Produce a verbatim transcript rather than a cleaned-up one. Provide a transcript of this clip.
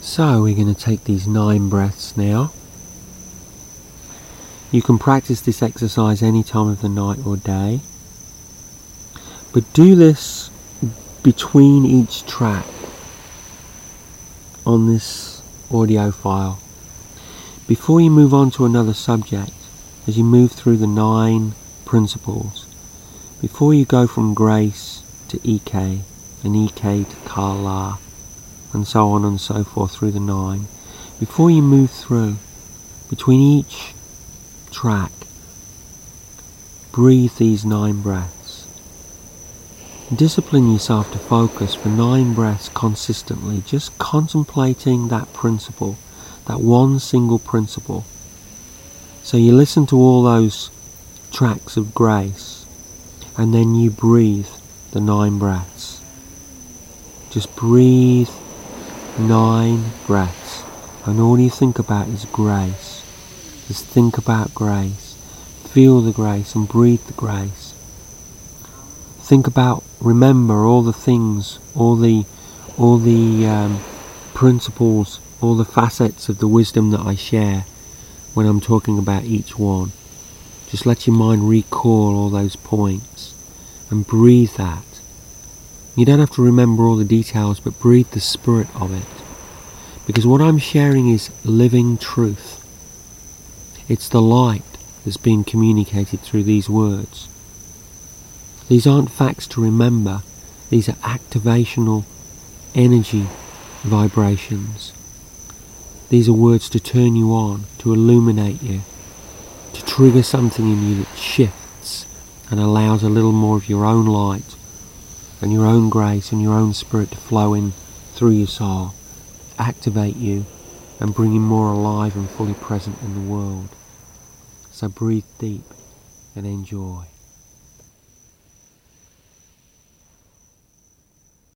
So we're going to take these nine breaths now. You can practice this exercise any time of the night or day, but do this between each track on this audio file. Before you move on to another subject, as you move through the nine principles, before you go from grace to E K, and E K to Kala, and so on and so forth through the nine, before you move through, between each track, breathe these nine breaths. Discipline yourself to focus for nine breaths consistently, just contemplating that principle, that one single principle. So you listen to all those tracks of grace, and then you breathe the nine breaths. Just breathe nine breaths, and all you think about is grace. Just think about grace, feel the grace and breathe the grace. Think about, remember all the things, all the, all the um, principles, all the facets of the wisdom that I share when I'm talking about each one. Just let your mind recall all those points and breathe that. You don't have to remember all the details, but breathe the spirit of it. Because what I'm sharing is living truth. It's the light that's being communicated through these words. These aren't facts to remember. These are activational energy vibrations. These are words to turn you on, to illuminate you, to trigger something in you that shifts and allows a little more of your own light and your own grace and your own spirit to flow in through your soul, activate you and bring you more alive and fully present in the world. So breathe deep and enjoy.